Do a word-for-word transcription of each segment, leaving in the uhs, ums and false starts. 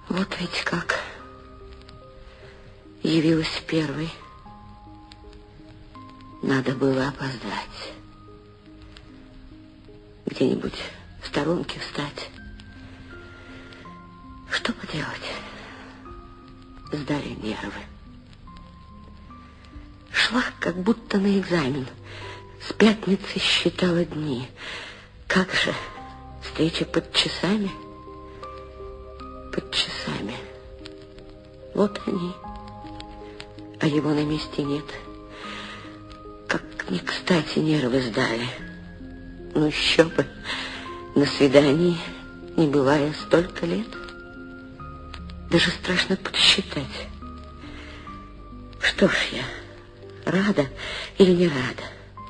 Вот ведь как. Явилась первой. Надо было опоздать. Где-нибудь в сторонке встать. Что поделать? Сдали нервы. Шла, как будто на экзамен. С пятницы считала дни. Как же? Встреча под часами? Под часами. Вот они. А его на месте нет. Как не кстати нервы сдали. Ну еще бы. На свидании, не бывая столько лет. Даже страшно подсчитать. Что ж я, рада или не рада?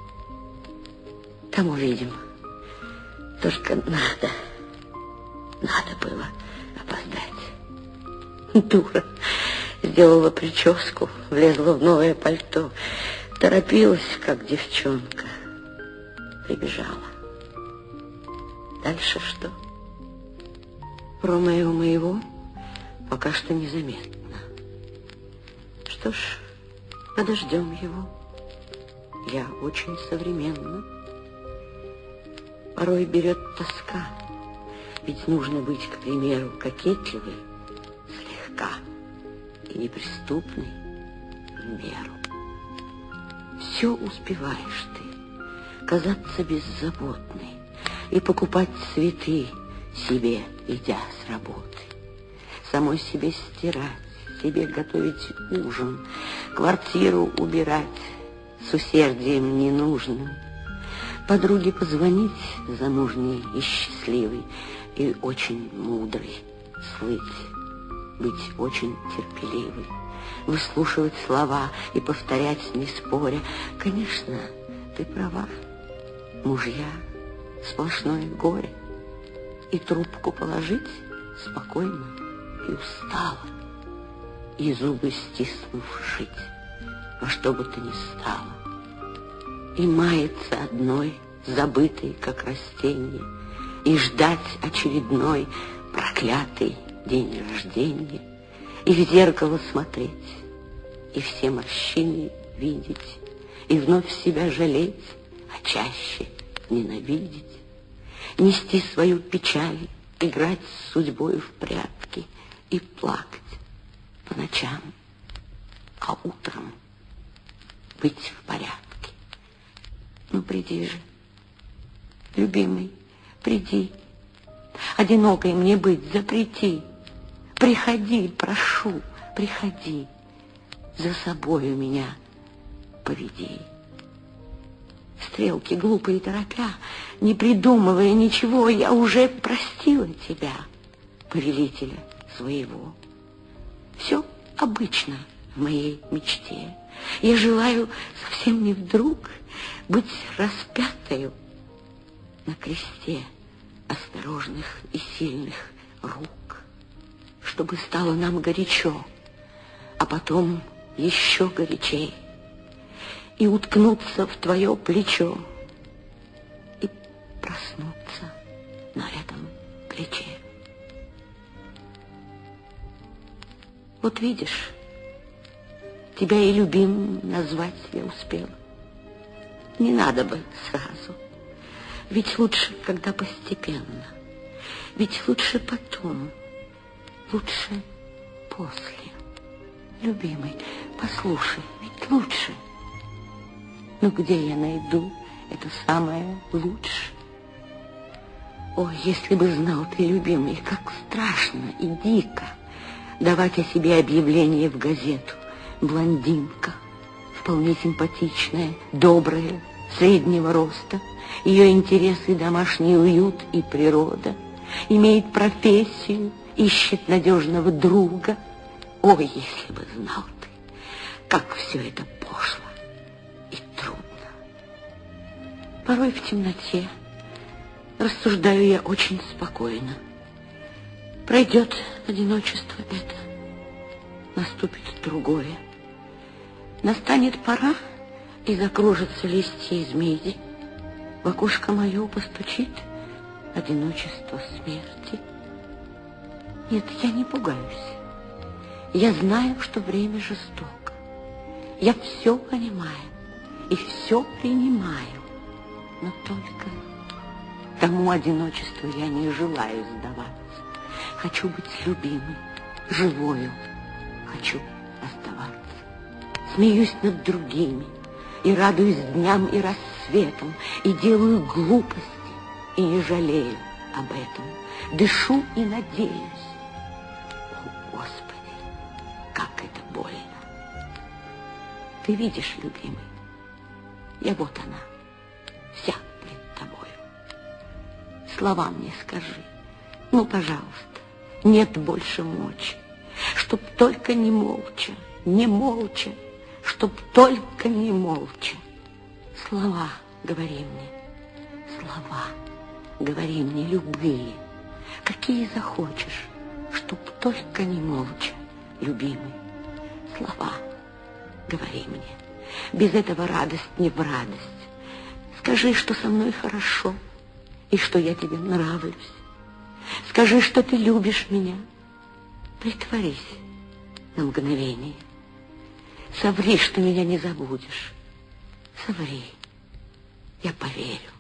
Там увидим. Только надо, надо было опоздать. Дура. Сделала прическу, влезла в новое пальто. Торопилась, как девчонка. Прибежала. Дальше что? Ромео моего пока что незаметно. Что ж, подождем его. Я очень современна. Порой берет тоска, ведь нужно быть, к примеру, кокетливой, слегка, и неприступной в меру. Все успеваешь ты, казаться беззаботной и покупать цветы себе, идя с работы. Самой себе стирать, себе готовить ужин, квартиру убирать с усердием ненужным. Подруге позвонить замужней и счастливой, и очень мудрой, слыть, быть очень терпеливой, выслушивать слова и повторять, не споря. Конечно, ты права, мужья сплошное горе, и трубку положить спокойно и устало, и зубы стиснув жить, во что бы то ни стало. И маяться одной, забытой, как растение, и ждать очередной проклятый день рождения, и в зеркало смотреть, и все морщины видеть, и вновь себя жалеть, а чаще ненавидеть, нести свою печаль, играть с судьбой в прятки и плакать по ночам, а утром быть в порядке. Ну, приди же, любимый, приди. Одинокой мне быть запрети. Приходи, прошу, приходи. За собою меня поведи. Стрелки глупые торопя, не придумывая ничего, я уже простила тебя, повелителя своего. Все обычно в моей мечте. Я желаю совсем не вдруг быть распятою на кресте осторожных и сильных рук, чтобы стало нам горячо, а потом еще горячей, и уткнуться в твое плечо, и проснуться на этом плече. Вот видишь, тебя и любимым назвать я успела. Не надо бы сразу. Ведь лучше, когда постепенно. Ведь лучше потом. Лучше после. Любимый, послушай, ведь лучше. Но где я найду это самое лучше? О, если бы знал ты, любимый, как страшно и дико давать о себе объявление в газету. Блондинка, вполне симпатичная, добрая, среднего роста, ее интересы домашний уют и природа, имеет профессию, ищет надежного друга. Ой, если бы знал ты, как все это пошло и трудно. Порой в темноте рассуждаю я очень спокойно. Пройдет одиночество это, наступит другое. Настанет пора, и закружатся листья из меди. В окошко мое постучит одиночество смерти. Нет, я не пугаюсь. Я знаю, что время жестоко. Я все понимаю и все принимаю. Но только тому одиночеству я не желаю сдаваться. Хочу быть любимой, живою. Хочу оставаться. Смеюсь над другими и радуюсь дням и рассветам, и делаю глупости, и не жалею об этом. Дышу и надеюсь. О, Господи, как это больно. Ты видишь, любимый, я вот она, вся пред тобою. Слова мне скажи, ну, пожалуйста, нет больше мочи, чтоб только не молча, не молча, чтоб только не молча. Слова говори мне, слова говори мне любые, какие захочешь, чтоб только не молча, любимый. Слова говори мне, без этого радость не в радость. Скажи, что со мной хорошо, и что я тебе нравлюсь. Скажи, что ты любишь меня. Притворись на мгновение. Соври, что меня не забудешь. Соври, я поверю.